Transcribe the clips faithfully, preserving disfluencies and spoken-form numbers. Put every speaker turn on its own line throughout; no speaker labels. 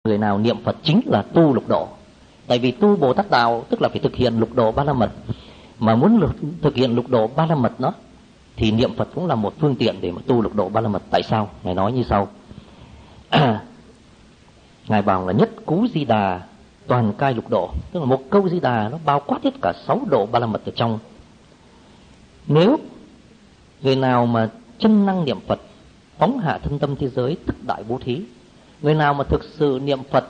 người nào niệm Phật chính là tu lục độ. Tại vì tu Bồ Tát đạo tức là phải thực hiện lục độ ba la mật. Mà muốn lục, thực hiện lục độ ba la mật đó thì niệm Phật cũng là một phương tiện để mà tu lục độ ba la mật. Tại sao? Ngài nói như sau. Ngài bảo là nhất cú Di Đà toàn cai lục độ, tức là một câu Di Đà nó bao quát hết cả sáu độ ba la mật ở trong. Nếu người nào mà chân năng niệm Phật, phóng hạ thân tâm thế giới tức đại bố thí. Người nào mà thực sự niệm Phật,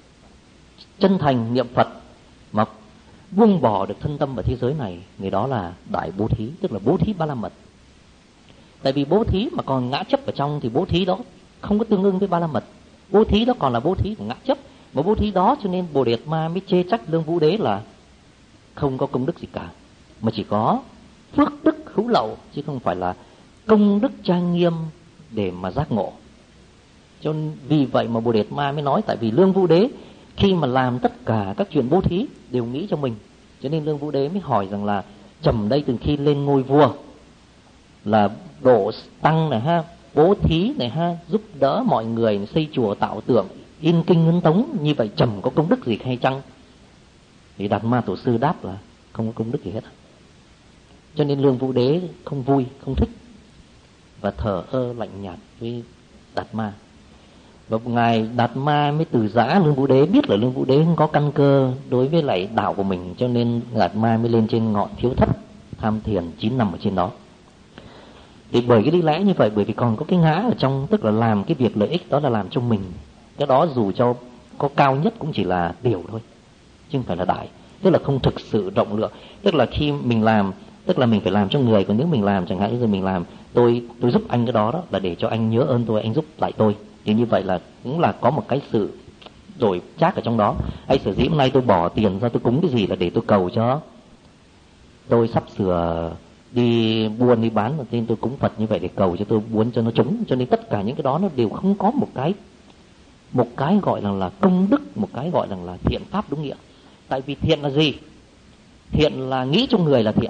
chân thành niệm Phật mà buông bỏ được thân tâm ở thế giới này, người đó là đại bố thí, tức là bố thí ba la mật. Tại vì bố thí mà còn ngã chấp ở trong thì bố thí đó không có tương ưng với ba la mật. Bố thí đó còn là bố thí của ngã chấp. Mà bố thí đó cho nên Bồ Đề Ma mới chê trách Lương Vũ Đế là không có công đức gì cả, mà chỉ có phước đức hữu lậu, chứ không phải là công đức trang nghiêm để mà giác ngộ. Cho nên vì vậy mà Bồ Đề Ma mới nói, tại vì Lương Vũ Đế khi mà làm tất cả các chuyện bố thí đều nghĩ cho mình, cho nên Lương Vũ Đế mới hỏi rằng là trầm đây từ khi lên ngôi vua là độ tăng này ha, bố thí này ha, giúp đỡ mọi người xây chùa tạo tượng, in kinh ấn tống, như vậy trầm có công đức gì hay chăng? Thì Đạt Ma Tổ sư đáp là không có công đức gì hết. Cho nên Lương Vũ Đế không vui, không thích và thờ ơ lạnh nhạt với Đạt Ma. Và ngài Đạt Ma mới từ giã Lương Vũ Đế, biết là Lương Vũ Đế không có căn cơ đối với lại đạo của mình, cho nên Đạt Ma mới lên trên ngọn Thiếu Thất tham thiền chín năm ở trên đó. Thì bởi cái lý lẽ như vậy, bởi vì còn có cái ngã ở trong, tức là làm cái việc lợi ích đó là làm cho mình. Cái đó dù cho có cao nhất cũng chỉ là điều thôi, chứ không phải là đại. Tức là không thực sự rộng lượng. Tức là khi mình làm, tức là mình phải làm cho người. Còn nếu mình làm, chẳng hạn như mình làm, tôi tôi giúp anh cái đó đó là để cho anh nhớ ơn tôi, anh giúp lại tôi. Thì như vậy là cũng là có một cái sự đổi chác ở trong đó. Hay sở dĩ hôm nay tôi bỏ tiền ra tôi cúng cái gì là để tôi cầu cho tôi sắp sửa đi buôn đi bán, nên tôi cúng Phật như vậy để cầu cho tôi muốn cho nó trúng. Cho nên tất cả những cái đó nó đều không có một cái một cái gọi là là công đức, một cái gọi là là thiện pháp đúng nghĩa. Tại vì thiện là gì? Thiện là nghĩ cho người là thiện.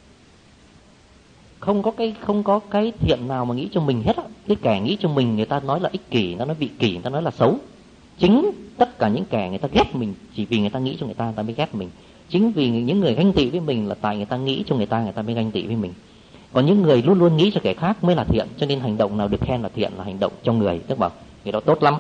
Không có cái không có cái thiện nào mà nghĩ cho mình hết á. Cái kẻ nghĩ cho mình người ta nói là ích kỷ, người ta nói vị kỷ, người ta nói là xấu. Chính tất cả những kẻ người ta ghét mình chỉ vì người ta nghĩ cho người ta, người ta mới ghét mình. Chính vì những người ganh tị với mình là tại người ta nghĩ cho người ta, người ta mới ganh tị với mình. Còn những người luôn luôn nghĩ cho kẻ khác mới là thiện. Cho nên hành động nào được khen là thiện là hành động cho người. Tức bảo người đó tốt lắm,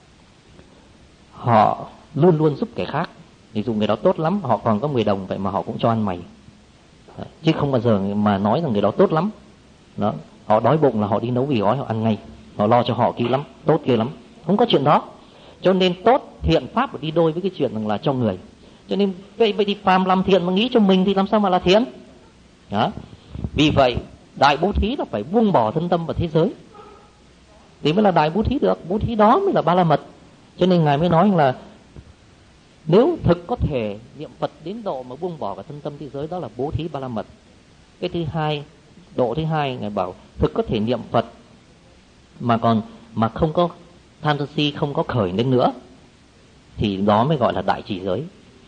họ luôn luôn giúp kẻ khác. Ví dụ người đó tốt lắm, họ còn có mười đồng vậy mà họ cũng cho ăn mày. Đấy, chứ không bao giờ mà nói rằng người đó tốt lắm đó. Họ đói bụng là họ đi nấu mì gói họ ăn ngay, họ lo cho họ kỹ lắm, tốt kia lắm. Không có chuyện đó. Cho nên tốt thiện pháp phải đi đôi với cái chuyện rằng là cho người. Cho nên vậy, vậy thì phàm làm thiện mà nghĩ cho mình thì làm sao mà là thiện đó. Vì vậy đại bố thí là phải buông bỏ thân tâm vào thế giới thì mới là đại bố thí được. Bố thí đó mới là ba la mật. Cho nên ngài mới nói là nếu thực có thể niệm Phật đến độ mà buông bỏ cả thân tâm thế giới, đó là bố thí ba la mật. Cái thứ hai, độ thứ hai, ngài bảo thực có thể niệm Phật mà còn mà không có tham sân si, không có khởi lên nữa, thì đó mới gọi là đại trì giới.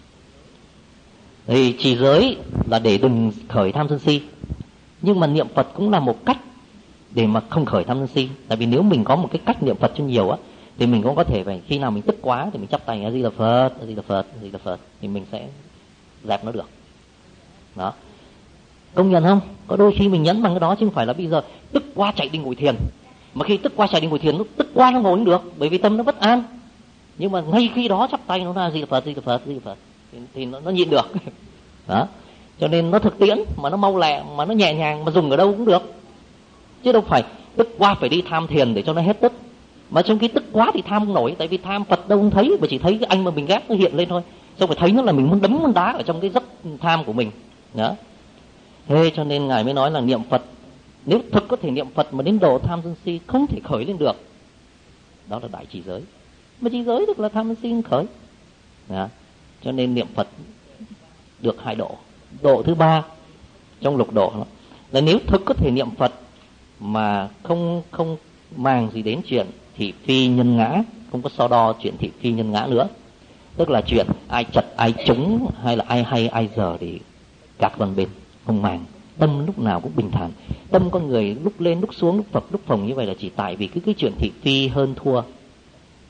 Thì trì giới là để đừng khởi tham sân si, nhưng mà niệm Phật cũng là một cách để mà không khởi tham sân si. Tại vì nếu mình có một cái cách niệm Phật cho nhiều á, thì mình cũng có thể phải khi nào mình tức quá thì mình chắp tay A Di Đà Phật, A Di Đà Phật, A Di Đà Phật, thì mình sẽ dẹp nó được. Đó. Công nhận không? Có đôi khi mình nhấn bằng cái đó, chứ không phải là bây giờ tức quá chạy đi ngồi thiền. Mà khi tức quá chạy đi ngồi thiền, nó tức quá nó ngồi không được, bởi vì tâm nó bất an. Nhưng mà ngay khi đó chắp tay nó ra A Di Đà Phật, A Di Đà Phật, A Di Đà Phật thì, thì nó, nó nhịn được. Đó. Cho nên nó thực tiễn mà nó mau lẹ, mà nó nhẹ nhàng, mà dùng ở đâu cũng được. Chứ đâu phải tức quá phải đi tham thiền để cho nó hết tức. Mà trong khi tức quá thì tham không nổi, tại vì tham Phật đâu không thấy, mà chỉ thấy cái anh mà mình ghét nó hiện lên thôi. Xong phải thấy nó là mình muốn đấm muốn đá ở trong cái giấc tham của mình. Đó. Thế cho nên ngài mới nói là niệm Phật, nếu thực có thể niệm Phật mà đến độ tham sân si không thể khởi lên được, đó là đại trì giới. Mà trì giới được là tham sân si không khởi. Đó. Cho nên niệm Phật được hai độ. Độ thứ ba trong lục độ là nếu thực có thể niệm Phật mà không không màng gì đến chuyện thị phi nhân ngã, không có so đo chuyện thị phi nhân ngã nữa. Tức là chuyện ai chật ai trúng hay là ai hay ai giờ thì gạt qua bên, không màng. Tâm lúc nào cũng bình thản. Tâm con người lúc lên lúc xuống, lúc phập lúc phồng như vậy là chỉ tại vì cái, cái chuyện thị phi hơn thua.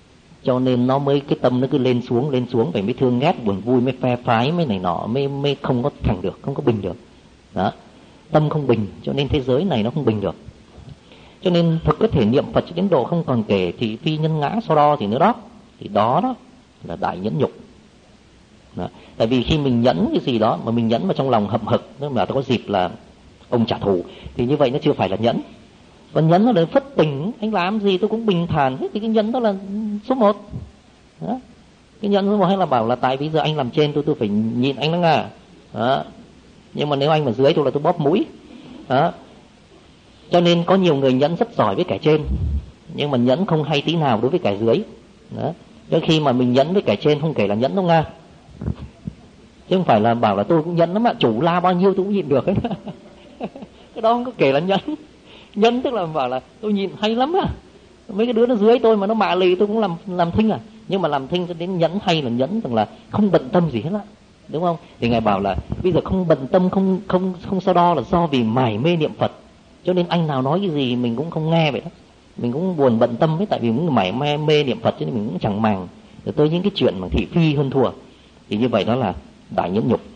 cho nên nó mới cái tâm nó cứ lên xuống lên xuống, phải mới thương ghét buồn vui, mới phe phái, mới này nọ, mới mới không có thành được, không có bình được. Đó, tâm không bình, cho nên thế giới này nó không bình được. Cho nên thực có thể niệm Phật cho đến độ không còn kể thì phi nhân ngã so đo thì nữa đó, thì đó đó là đại nhẫn nhục. Đó. Tại vì khi mình nhẫn cái gì đó mà mình nhẫn mà trong lòng hậm hực, tức là có dịp là ông trả thù, thì như vậy nó chưa phải là nhẫn. Còn nhẫn nó là phất tình, anh làm gì tôi cũng bình thản hết, thì cái nhẫn đó là số một. Đó. Cái nhẫn số một hay là bảo là tại bây giờ anh làm trên tôi tôi phải nhịn anh đó nghe. Đó. Nhưng mà nếu anh mà dưới tôi là tôi bóp mũi. Đó. Cho nên có nhiều người nhẫn rất giỏi với kẻ trên, nhưng mà nhẫn không hay tí nào đối với kẻ dưới. Đó. Cho khi mà mình nhẫn với kẻ trên không kể là nhẫn đâu nga, chứ không phải là bảo là tôi cũng nhẫn lắm ạ, chủ la bao nhiêu tôi cũng nhịn được ấy. Cái đó không có kể là nhẫn. Nhẫn tức là bảo là tôi nhịn hay lắm á, mấy cái đứa nó dưới tôi mà nó mạ lì tôi cũng làm làm thinh à. Nhưng mà làm thinh cho đến nhẫn hay là nhẫn rằng là không bận tâm gì hết á, đúng không? Thì ngài bảo là bây giờ không bận tâm, không không không so đo là do vì mải mê niệm Phật, cho nên anh nào nói cái gì mình cũng không nghe vậy đó. Mình cũng buồn bận tâm ấy, tại vì cũng mải mê, mê niệm Phật cho nên mình cũng chẳng màng rồi tới những cái chuyện mà thị phi hơn thua. Thì như vậy đó là đại nhẫn nhục.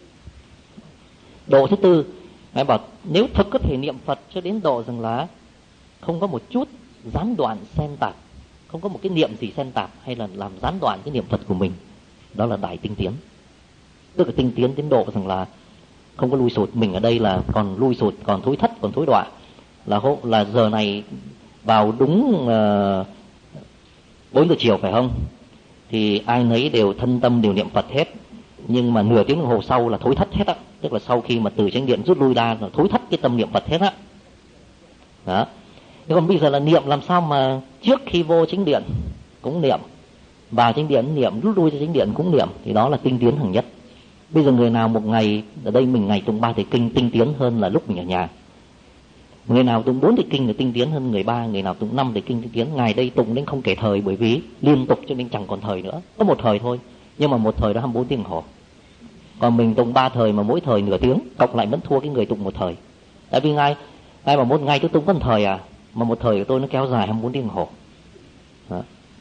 Độ thứ tư, ngài bảo nếu thực có thể niệm Phật cho đến độ rằng là không có một chút gián đoạn xen tạp, không có một cái niệm gì xen tạp hay là làm gián đoạn cái niệm Phật của mình, đó là đại tinh tiến. Tức là tinh tiến đến độ rằng là không có lui sụt. Mình ở đây là còn lui sụt, còn thối thất, còn thối đọa. Là hộ là giờ này vào đúng uh, bốn giờ chiều phải không? Thì ai nấy đều thân tâm đều niệm Phật hết. Nhưng mà nửa tiếng đồng hồ sau là thối thất hết á. Tức là sau khi mà từ chánh điện rút lui ra là thối thất cái tâm niệm Phật hết á. Đó. Nhưng còn bây giờ là niệm làm sao mà trước khi vô chánh điện cũng niệm, vào chánh điện niệm, rút lui ra chánh điện cũng niệm, thì đó là tinh tiến hàng nhất. Bây giờ người nào một ngày, ở đây mình ngày tụng ba thời kinh tinh tiến hơn là lúc mình ở nhà. Người nào tụng bốn thời kinh là tinh tiến hơn người ba, người nào tụng năm thời kinh tinh tiến. Ngày đây tụng đến không kể thời, bởi vì liên tục cho nên chẳng còn thời nữa. Có một thời thôi, nhưng mà một thời đó hai mươi bốn tiếng hồ. Còn mình tụng ba thời mà mỗi thời nửa tiếng, cộng lại vẫn thua cái người tụng một thời. Tại vì ngài, ngài bảo một ngày tôi tụng có một thời à, mà một thời của tôi nó kéo dài hai mươi bốn tiếng hồ. Đó.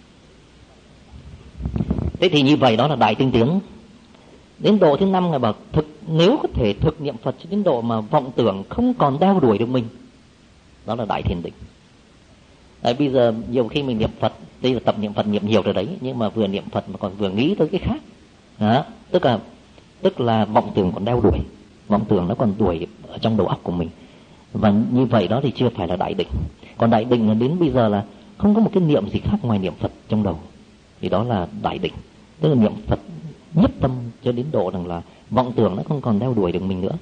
Thế thì như vậy đó là đại tinh tiến. Đến độ thứ năm ngài bảo thực nếu có thể thực niệm Phật cho đến độ mà vọng tưởng không còn đeo đuổi được mình, đó là đại thiền định. Tại bây giờ nhiều khi mình niệm Phật, đây là tập niệm Phật niệm nhiều rồi đấy, nhưng mà vừa niệm Phật mà còn vừa nghĩ tới cái khác. Đó, tức là tức là vọng tưởng còn đeo đuổi, vọng tưởng nó còn đuổi ở trong đầu óc của mình. Và như vậy đó thì chưa phải là đại định. Còn đại định là đến bây giờ là không có một cái niệm gì khác ngoài niệm Phật trong đầu, thì đó là đại định. Tức là niệm Phật nhất tâm cho đến độ rằng là vọng tưởng nó không còn đeo đuổi được mình nữa.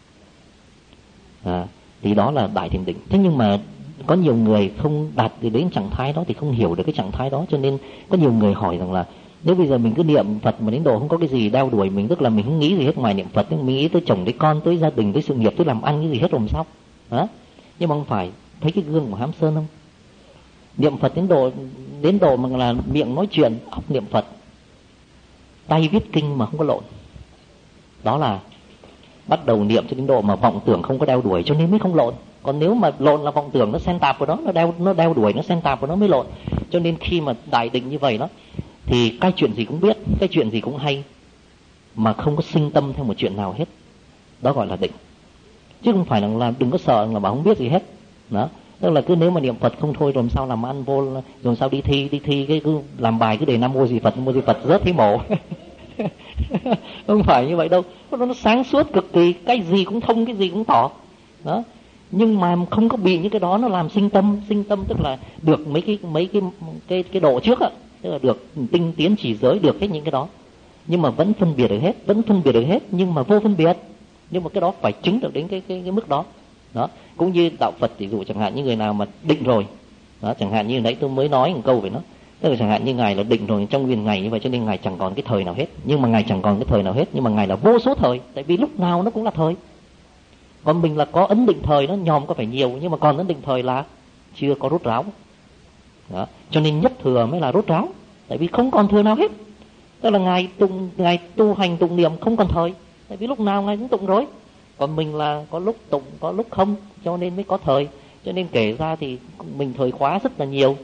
À, thì đó là đại thiền định. Thế nhưng mà có nhiều người không đạt đến trạng thái đó thì không hiểu được cái trạng thái đó, cho nên có nhiều người hỏi rằng là nếu bây giờ mình cứ niệm Phật mà đến độ không có cái gì đeo đuổi mình, tức là mình không nghĩ gì hết ngoài niệm Phật, nhưng mình nghĩ tới chồng, tới con, tới gia đình, tới sự nghiệp, tới làm ăn cái gì hết rồi làm sao? Đó. Nhưng mà không phải, thấy cái gương của Hám Sơn không? Niệm Phật đến độ đến độ mà là miệng nói chuyện, óc niệm Phật, tay viết kinh mà không có lộn. Đó là bắt đầu niệm cho đến độ mà vọng tưởng không có đeo đuổi, cho nên mới không lộn. Còn nếu mà lộn là vọng tưởng nó xen tạp vào đó, nó đeo nó đeo đuổi, nó xen tạp vào nó mới lộn. Cho nên khi mà đại định như vậy đó, thì cái chuyện gì cũng biết, cái chuyện gì cũng hay, mà không có sinh tâm theo một chuyện nào hết. Đó gọi là định. Chứ không phải là đừng có sợ là bà không biết gì hết. Đó. Tức là cứ nếu mà niệm Phật không thôi rồi sao làm ăn vô, rồi sao đi thi, đi thi cái cứ làm bài cứ để Nam Mô Di Phật, Nam Mô Di Phật rớt thấy mổ. Không phải như vậy đâu. Nó sáng suốt cực kỳ, cái gì cũng thông, cái gì cũng tỏ. Đó. Nhưng mà không có bị những cái đó nó làm sinh tâm, sinh tâm tức là được mấy cái mấy cái cái cái độ trước á, tức là được tinh tiến chỉ giới, được hết những cái đó. Nhưng mà vẫn phân biệt được hết, vẫn phân biệt được hết, nhưng mà vô phân biệt. Nhưng mà cái đó phải chứng được đến cái cái cái mức đó. Đó, cũng như đạo Phật ví dụ chẳng hạn như người nào mà định rồi. Đó, chẳng hạn như nãy tôi mới nói một câu về nó. Tức là chẳng hạn như ngài là định rồi trong nguyên ngày như vậy, cho nên ngài chẳng còn cái thời nào hết. Nhưng mà ngài chẳng còn cái thời nào hết, nhưng mà ngài là vô số thời, tại vì lúc nào nó cũng là thời. Còn mình là có ấn định thời, nó nhòm có phải nhiều, nhưng mà còn ấn định thời là chưa có rốt ráo. Đó, cho nên nhất thừa mới là rốt ráo, tại vì không còn thừa nào hết. Tức là ngài tụng, ngài tu hành tụng niệm không còn thời, tại vì lúc nào ngài cũng tụng rồi. Còn mình là có lúc tụng, có lúc không, cho nên mới có thời. Cho nên kể ra thì mình thời khóa rất là nhiều.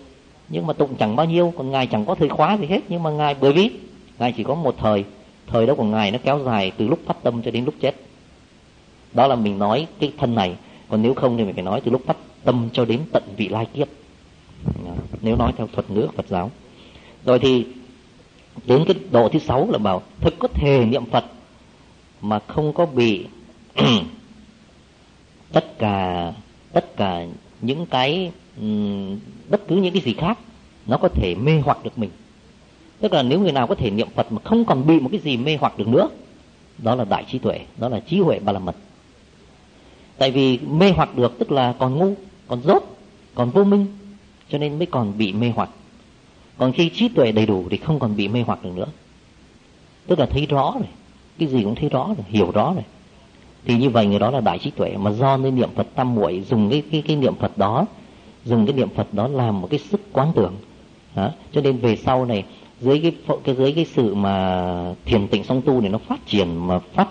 nhưng mà tụng chẳng bao nhiêu. Còn ngài chẳng có thời khóa gì hết, nhưng mà ngài bởi vì ngài chỉ có một thời, thời đó của ngài nó kéo dài từ lúc phát tâm cho đến lúc chết. Đó là mình nói cái thân này. Còn nếu không thì mình phải nói từ lúc phát tâm cho đến tận vị lai kiếp, nếu nói theo thuật ngữ Phật giáo. Rồi thì đến cái độ thứ sáu là bảo thực có thể niệm Phật mà không có bị tất cả tất cả những cái um, bất cứ những cái gì khác nó có thể mê hoặc được mình. Tức là nếu người nào có thể niệm Phật mà không còn bị một cái gì mê hoặc được nữa, đó là đại trí tuệ, đó là trí huệ ba la mật. Tại vì mê hoặc được tức là còn ngu, còn dốt, còn vô minh, cho nên mới còn bị mê hoặc. Còn khi trí tuệ đầy đủ thì không còn bị mê hoặc được nữa. Tức là thấy rõ rồi, cái gì cũng thấy rõ rồi, hiểu rõ rồi. Thì như vậy người đó là đại trí tuệ. Mà do nơi niệm Phật tam muội dùng cái, cái, cái niệm Phật đó, dùng cái niệm Phật đó làm một cái sức quán tưởng. Đó. Cho nên về sau này dưới cái, cái dưới cái sự mà thiền tịnh song tu này nó phát triển, mà phát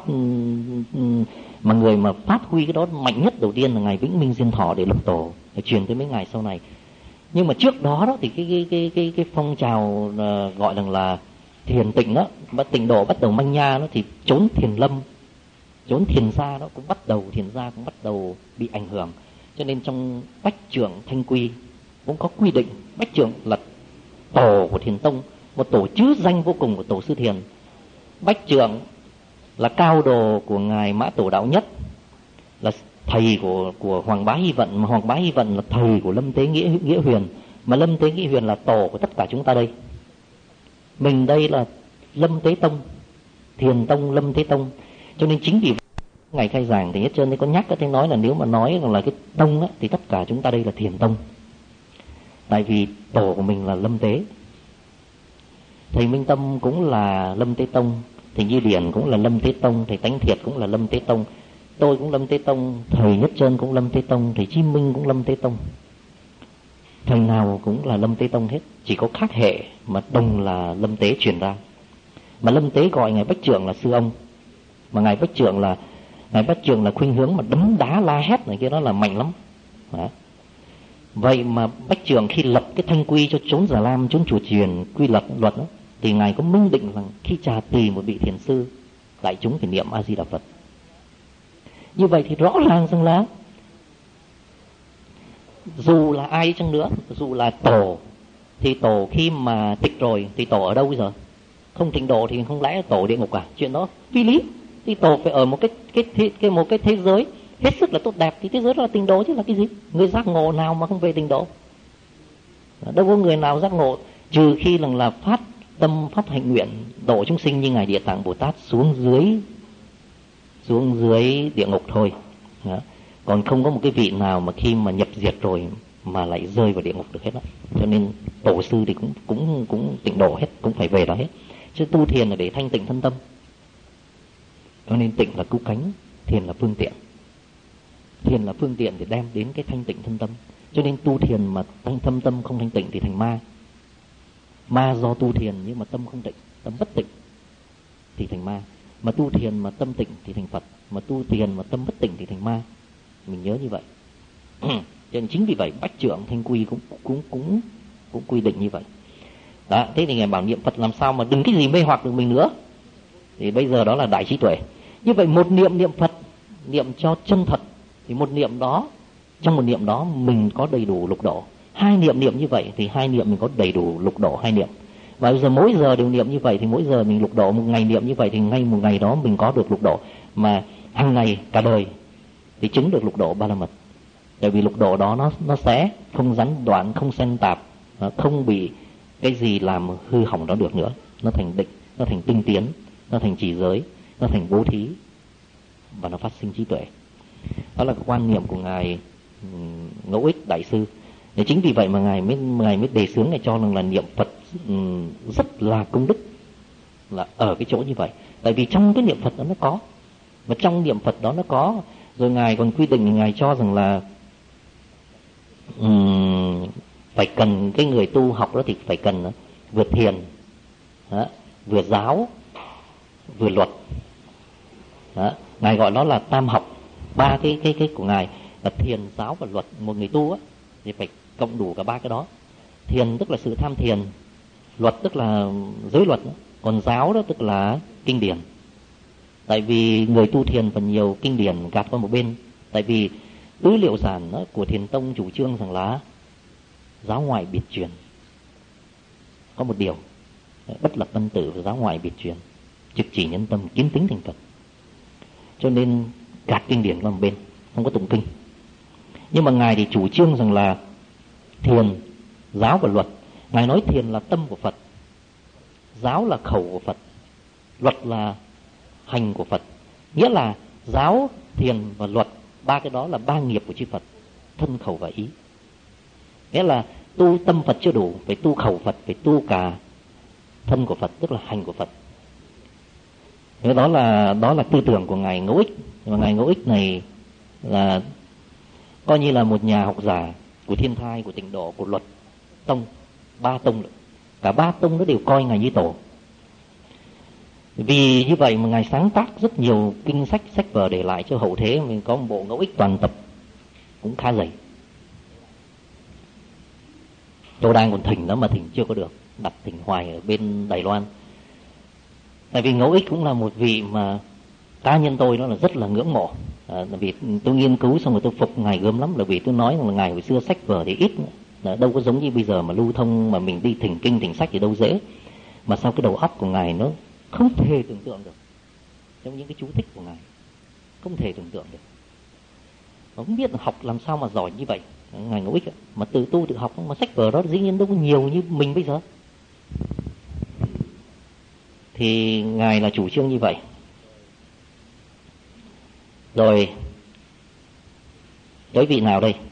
mà người mà phát huy cái đó mạnh nhất đầu tiên là ngài Vĩnh Minh Diên Thọ để lập tổ, để truyền tới mấy ngài sau này. Nhưng mà trước đó đó thì cái cái cái cái, cái phong trào uh, gọi rằng là thiền tịnh đó, bắt tịnh độ bắt đầu manh nha đó, thì trốn thiền lâm, trốn thiền gia đó cũng bắt đầu thiền gia cũng bắt đầu bị ảnh hưởng. Cho nên trong Bách Trưởng Thanh Quy cũng có quy định Bách Trưởng là tổ của Thiền Tông, một tổ chữ danh vô cùng của tổ sư Thiền. Bách Trưởng là cao đồ của ngài Mã Tổ Đạo Nhất, là thầy của của Hoàng Bá Hy Vận, mà Hoàng Bá Hy Vận là thầy của Lâm Tế Nghĩa Nghĩa Huyền, mà Lâm Tế Nghĩa Huyền là tổ của tất cả chúng ta đây. Mình đây là Lâm Tế Tông, Thiền Tông Lâm Tế Tông. Cho nên chính vì ngày khai giảng thì hết trơn đấy có nhắc, có thể nói là nếu mà nói là cái tông á, thì tất cả chúng ta đây là Thiền Tông. Tại vì tổ của mình là Lâm Tế. Thầy Minh Tâm cũng là Lâm Tế Tông, thầy Như Điển cũng là Lâm Tế Tông, thầy Tánh Thiệt cũng là Lâm Tế Tông, tôi cũng Lâm Tế Tông, thầy Nhất Trơn cũng Lâm Tế Tông, thầy Chí Minh cũng Lâm Tế Tông. Thầy nào cũng là Lâm Tế Tông hết, chỉ có khác hệ mà đồng là Lâm Tế truyền ra. Mà Lâm Tế gọi ngài Bách Trưởng là sư ông, mà ngài Bách Trưởng là ngài Bách Trưởng là khuynh hướng mà đấm đá la hét này kia, đó là mạnh lắm. Đó. Vậy mà Bách Trưởng khi lập cái thanh quy cho chốn Già Lam, chốn chùa chiền, quy luật luật đó, thì ngài có minh định rằng khi trà tỳ một vị thiền sư, đại chúng phải niệm A Di Đà Phật. Như vậy thì rõ ràng rằng là dù là ai chăng nữa, dù là tổ, thì tổ khi mà tịch rồi thì tổ ở đâu bây giờ? Không tịnh độ thì không lẽ tổ địa ngục à? Chuyện đó phi lý. Thì tổ phải ở một cái cái, cái, cái một cái thế giới hết sức là tốt đẹp, thì thế giới đó là tịnh độ chứ là cái gì? Người giác ngộ nào mà không về tịnh độ? Đâu có người nào giác ngộ, trừ khi là, là phát tâm phát hạnh nguyện độ chúng sinh như ngài Địa Tạng Bồ Tát xuống dưới xuống dưới địa ngục thôi. Đó. Còn không có một cái vị nào mà khi mà nhập diệt rồi mà lại rơi vào địa ngục được hết đó. Cho nên tổ sư thì cũng cũng cũng tịnh độ hết, cũng phải về đó hết. Chứ tu thiền là để thanh tịnh thân tâm. Cho nên tịnh là cứu cánh, thiền là phương tiện. Thiền là phương tiện để đem đến cái thanh tịnh thân tâm. Cho nên tu thiền mà thanh thâm tâm không thanh tịnh thì thành ma. Ma do tu thiền nhưng mà tâm không tịnh, tâm bất tịnh thì thành ma. Mà tu thiền mà tâm tịnh thì thành Phật, mà tu thiền mà tâm bất tịnh thì thành ma. Mình nhớ như vậy. Cho nên chính vì vậy Bách Trưởng Thanh Quy cũng cũng cũng cũng quy định như vậy. Đó, thế thì ngài bảo niệm Phật làm sao mà đừng cái gì mê hoặc được mình nữa. Thì bây giờ đó là đại trí tuệ. Như vậy một niệm niệm Phật, niệm cho chân thật, thì một niệm đó, trong một niệm đó mình có đầy đủ lục độ. Hai niệm niệm như vậy thì hai niệm mình có đầy đủ lục độ hai niệm. Và bây giờ mỗi giờ đều niệm như vậy thì mỗi giờ mình lục độ, một ngày niệm như vậy thì ngay một ngày đó mình có được lục độ. Mà hàng ngày cả đời thì chứng được lục độ ba la mật. Tại vì lục độ đó nó nó sẽ không gián đoạn, không xen tạp, nó không bị cái gì làm hư hỏng đó được nữa. Nó thành định, nó thành tinh tiến, nó thành trì giới, nó thành bố thí, và nó phát sinh trí tuệ. Đó là quan niệm của ngài Ngẫu Ích Đại sư. Để chính vì vậy mà ngài mới ngài mới đề xướng này cho rằng là niệm Phật rất là công đức, là ở cái chỗ như vậy. Tại vì trong cái niệm Phật đó nó có, và trong niệm Phật đó nó có. Rồi ngài còn quy định, ngài cho rằng là um, phải cần cái người tu học đó thì phải cần uh, vừa thiền, đó, vừa giáo, vừa luật. Đó. Ngài gọi nó là tam học. Ba cái cái cái của ngài là thiền, giáo và luật. Một người tu á thì phải cộng đủ cả ba cái đó. Thiền tức là sự tham thiền, luật tức là giới luật, còn giáo đó tức là kinh điển. Tại vì người tu thiền phần nhiều kinh điển gạt qua một bên. Tại vì tứ liệu giản đó, của Thiền tông chủ trương rằng là giáo ngoại biệt truyền. Có một điều, bất lập văn tử và giáo ngoại biệt truyền, trực chỉ nhân tâm, kiến tính thành Phật. Cho nên gạt kinh điển qua một bên, không có tụng kinh. Nhưng mà Ngài thì chủ trương rằng là thiền, giáo và luật. Ngài nói thiền là tâm của Phật, giáo là khẩu của Phật, luật là hành của Phật. Nghĩa là giáo, thiền và luật, ba cái đó là ba nghiệp của chư Phật, thân, khẩu và ý. Nghĩa là tu tâm Phật chưa đủ, phải tu khẩu Phật, phải tu cả thân của Phật, tức là hành của Phật. Thế đó là đó là tư tưởng của Ngài Ngẫu Ích. Và Ngài Ngẫu Ích này là coi như là một nhà học giả của Thiên Thai, của Tịnh Độ, của Luật Tông, ba tông. Cả ba tông nó đều coi Ngài như tổ. Vì như vậy mà Ngài sáng tác rất nhiều kinh sách, sách vở để lại cho hậu thế. Mình có một bộ Ngẫu Ích toàn tập cũng khá dày. Tôi đang còn thỉnh đó mà thỉnh chưa có được, đặt thỉnh hoài ở bên Đài Loan. Tại vì Ngẫu Ích cũng là một vị mà cá nhân tôi nó là rất là ngưỡng mộ. À, vì tôi nghiên cứu xong rồi tôi phục Ngài gớm lắm. Là vì tôi nói rằng là Ngài hồi xưa sách vở thì ít nữa. Đâu có giống như bây giờ mà lưu thông mà mình đi thỉnh kinh thỉnh sách thì đâu dễ. Mà sao cái đầu óc của Ngài nó không thể tưởng tượng được. Trong những cái chú thích của Ngài không thể tưởng tượng được. Mà không biết là học làm sao mà giỏi như vậy. Ngài Ngẫu Ích mà tự tu tự học, mà sách vở đó dĩ nhiên đâu có nhiều như mình bây giờ. Thì Ngài là chủ trương như vậy. Rồi tới vị nào đây?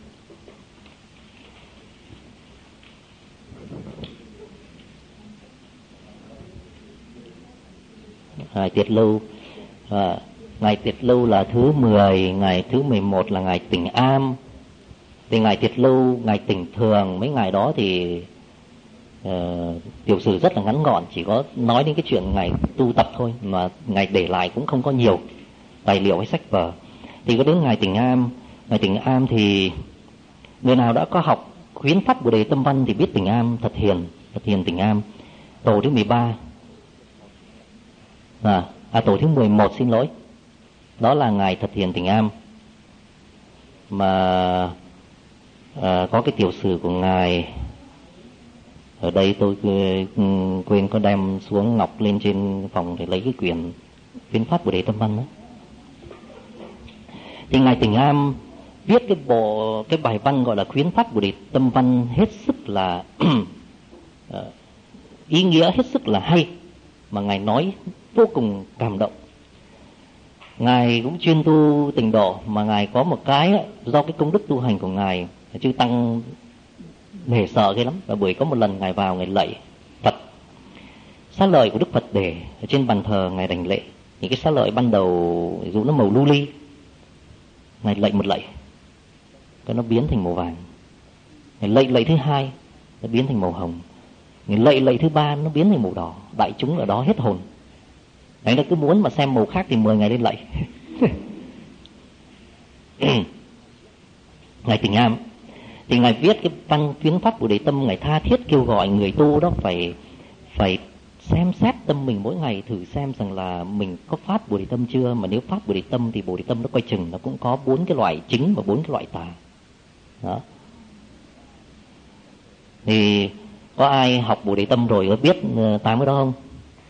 Ngài Tiệt Lưu. à, Ngài Tiệt Lưu là thứ mười. Ngài thứ mười một là Ngài Tỉnh Am. Thì Ngài Tiệt Lưu, Ngài Tỉnh Thường, mấy ngài đó thì uh, tiểu sử rất là ngắn gọn, chỉ có nói đến cái chuyện Ngài tu tập thôi, mà Ngài để lại cũng không có nhiều tài liệu hay sách vở. Thì có đến Ngài Tỉnh Am. Ngài Tỉnh Am thì người nào đã có học khuyến phát Bồ Đề Tâm Văn thì biết Tỉnh Am thật hiền, thật hiền Tỉnh Am. Tổ thứ mười ba à, à tổ thứ mười một xin lỗi, đó là Ngài Thật Hiền Tỉnh Am. Mà à, có cái tiểu sử của Ngài ở đây, tôi quên có đem xuống ngọc lên trên phòng để lấy cái quyển khuyến phát Bồ Đề Tâm Văn đó. Thì Ngài Tỉnh Am viết cái bộ cái bài văn gọi là khuyến phát Bồ Đề Tâm Văn hết sức là ý nghĩa, hết sức là hay, mà Ngài nói vô cùng cảm động. Ngài cũng chuyên tu tịnh độ, mà Ngài có một cái do cái công đức tu hành của Ngài, chư tăng nể sợ ghê lắm. Và bởi có một lần Ngài vào Ngài lạy Phật, xá lợi của Đức Phật để ở trên bàn thờ Ngài đảnh lễ. Những cái xá lợi ban đầu dù nó màu lưu ly, Ngài lạy một lạy cái nó biến thành màu vàng. Ngài lạy lạy thứ hai nó biến thành màu hồng. Ngài lạy lạy thứ ba nó biến thành màu đỏ. Đại chúng ở đó hết hồn. Đấy, nó cứ muốn mà xem màu khác thì mời Ngài lên lạy. Ngài Tỉnh Am thì Ngài viết cái văn khuyến phát Bồ Đề Tâm. Ngài tha thiết kêu gọi người tu đó phải phải xem xét tâm mình mỗi ngày, thử xem rằng là mình có phát Bồ Đề Tâm chưa. Mà nếu phát Bồ Đề Tâm thì Bồ Đề Tâm nó coi chừng nó cũng có bốn cái loại chính và bốn cái loại tà đó. Thì có ai học Bồ Đề Tâm rồi có biết tám cái đó không?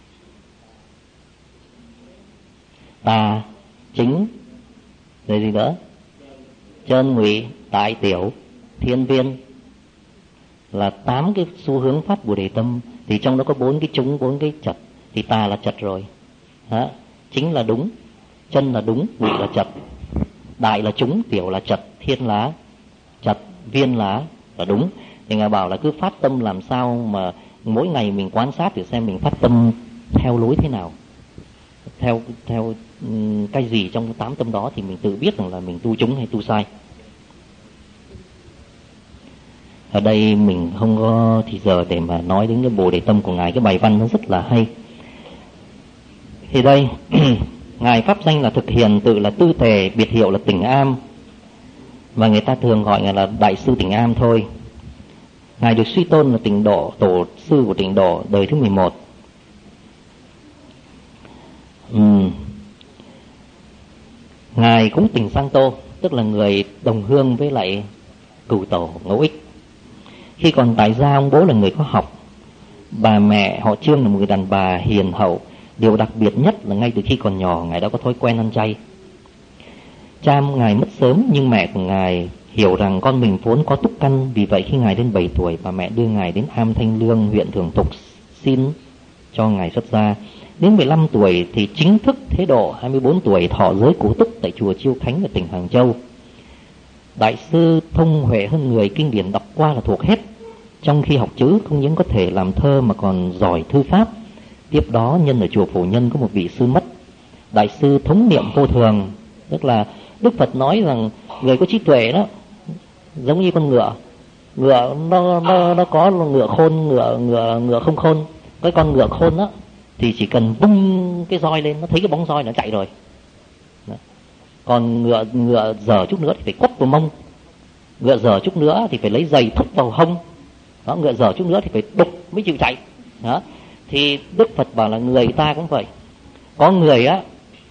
Tà, chính, rồi gì nữa? Chân, ngụy, đại, tiểu, thiên, viên, là tám cái xu hướng phát Bồ Đề Tâm. Thì trong đó có bốn cái chúng, bốn cái chật. Thì tà là chật rồi đó. Chính là đúng, chân là đúng, ngụy là chật, đại là chúng, tiểu là chật, thiên là chật, viên là là đúng. Thì Ngài bảo là cứ phát tâm làm sao mà mỗi ngày mình quan sát để xem mình phát tâm theo lối thế nào, theo theo cái gì trong tám tâm đó, thì mình tự biết rằng là mình tu trúng hay tu sai. Ở đây mình không có thì giờ để mà nói đến cái Bồ Đề Tâm của Ngài. Cái bài văn nó rất là hay. Thì đây Ngài pháp danh là Thực Hiền, tự là Tư Tề, biệt hiệu là Tỉnh Am, và người ta thường gọi Ngài là Đại sư Tỉnh Am thôi. Ngài được suy tôn là Tịnh Độ, tổ sư của Tịnh Độ đời thứ mười một. Uhm. Ngài cũng Tịnh Sang Tô, tức là người đồng hương với lại cửu tổ Ngẫu Ích. Khi còn tại gia, ông bố là người có học, bà mẹ họ Trương là một người đàn bà hiền hậu. Điều đặc biệt nhất là ngay từ khi còn nhỏ, Ngài đã có thói quen ăn chay. Cha Ngài mất sớm, nhưng mẹ của Ngài hiểu rằng con mình vốn có túc căn. Vì vậy khi Ngài đến bảy tuổi, bà mẹ đưa Ngài đến Am Thanh Lương, huyện Thường Thục xin cho Ngài xuất gia. Đến mười lăm tuổi thì chính thức thế độ, hai mươi bốn tuổi thọ giới cổ túc tại chùa Chiêu Khánh ở tỉnh Hàng Châu. Đại sư thông huệ hơn người, kinh điển đọc qua là thuộc hết. Trong khi học chữ không những có thể làm thơ mà còn giỏi thư pháp. Tiếp đó nhân ở chùa Phổ Nhân có một vị sư mất, đại sư thống niệm vô thường. Tức là Đức Phật nói rằng người có trí tuệ đó giống như con ngựa. Ngựa nó nó nó có ngựa khôn, ngựa ngựa ngựa không khôn. Cái con ngựa khôn đó thì chỉ cần vung cái roi lên, nó thấy cái bóng roi nó chạy rồi. Đó. Còn ngựa ngựa dở chút nữa thì phải quất vào mông, ngựa dở chút nữa thì phải lấy giày thúc vào hông. Đó, ngựa dở chút nữa thì phải đục mới chịu chạy. Đó. Thì Đức Phật bảo là người ta cũng vậy. Có người á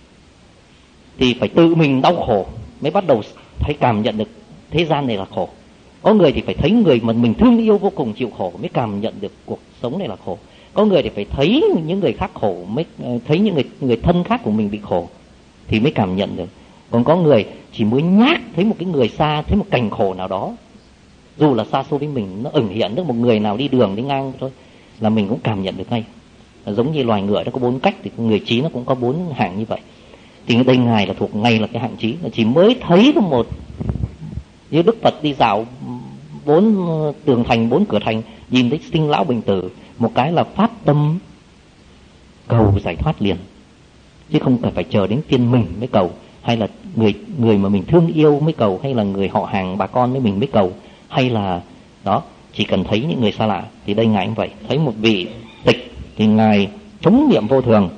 thì phải tự mình đau khổ mới bắt đầu thấy cảm nhận được thế gian này là khổ. Có người thì phải thấy người mà mình thương yêu vô cùng chịu khổ mới cảm nhận được cuộc sống này là khổ. Có người thì phải thấy những người khác khổ, mới thấy những người người thân khác của mình bị khổ thì mới cảm nhận được. Còn có người chỉ mới nhát thấy một cái người xa, thấy một cảnh khổ nào đó, dù là xa xôi với mình, nó ẩn hiện được một người nào đi đường đi ngang thôi là mình cũng cảm nhận được ngay. Giống như loài ngựa nó có bốn cách thì người trí nó cũng có bốn hạng như vậy. Thì ở đây Ngài là thuộc ngay là cái hạng trí, chỉ mới thấy được một, như Đức Phật đi dạo bốn tường thành, bốn cửa thành, nhìn thấy sinh lão bệnh tử, một cái là phát tâm cầu giải thoát liền, chứ không cần phải chờ đến phiên mình mới cầu, hay là người người mà mình thương yêu mới cầu, hay là người họ hàng bà con với mình mới cầu, hay là đó, chỉ cần thấy những người xa lạ. Thì đây Ngài cũng vậy, thấy một vị tịch thì Ngài chống niệm vô thường.